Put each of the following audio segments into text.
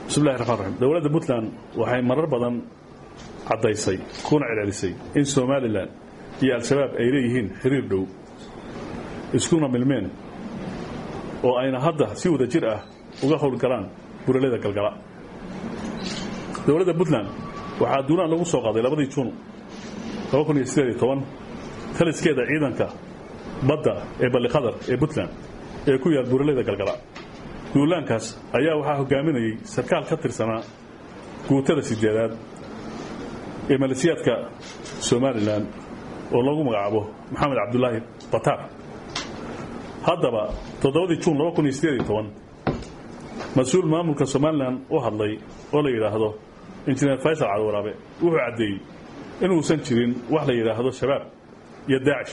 بسم الله الرحمن الرحيم دولة بوتلاند waxay marar badan cadaysay kuna celcelisay in Somaliland iyo al-shabaab ay leeyihiin xiriir dhow iskuna milmeen oo ayna hadda si wada jir ah uga howl galaan buralada galgala dowladda Puntland waxa duulaan lagu soo qaaday 2 Juun 2018 taliskeeda ciidanka badda ee Balqadar ee Puntland ee ku yaal buralada galgala duulaankaas ayaa waxa hogaaminayay sarkaal ka tirsanaa guutada sideedaad ee maleeshiyaadka Somaliland oo lagu magacaabo Maxamed Cabdullaahi Batar haddaba 7 Juun 2018 mas'uul maamulka Somaliland oo hadlay oo la yiraahdo injineer Faysal Calwaraabe wuxuu cadeeyay inuu san jirin wax la yiraahdo shabaab iyo Daesh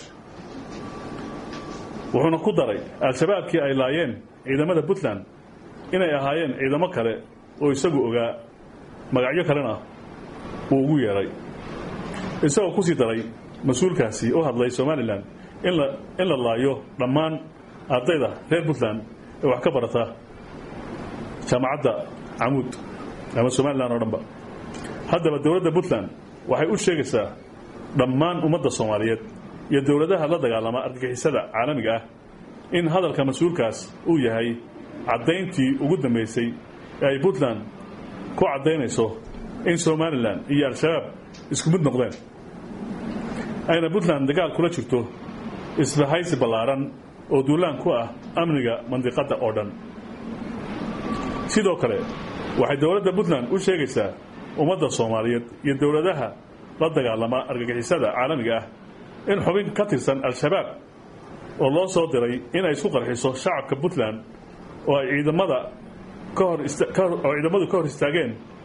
wuxuuna ku daray al-shabaabkii ay laayeen ciidamada Puntland inay ahaayeen ciidamo kale oo isagu ogaa magacyo kalena uu ugu yeeray isagoo ku sii daray mas'uulkaasi oo hadlay Somaliland in la laayo dhammaan ardayda reer Puntland ee wax ka barata jaamacadda Amuud ama Somaliland oo dhanba haddaba dowladda Puntland waxay u sheegaysaa dhammaan ummadda Soomaaliyeed iyo dowladaha la dagaalama argagixisada caalamiga ah in hadalka mas'uulkaas uu yahay cadeyntii ugu dambeysay ee ay Puntland ku cadeynayso in Somaliland iyo al-shabaab isku mid noqdeen ayna Puntland dagaal kula jirto isbahaysi ballaaran oo duulaan ku ah amniga mandiqada oo dhan sidoo kale waxay dowladda Puntland u sheegaysaa ummadda Soomaaliyeed iyo dowladaha la dagaalama argagixisada caalamiga ah in xubin ka tirsan al-shabaab oo loo soo diray in ay isku qarxiso shacabka Puntland oo ay ciidamadu ka hor istaageen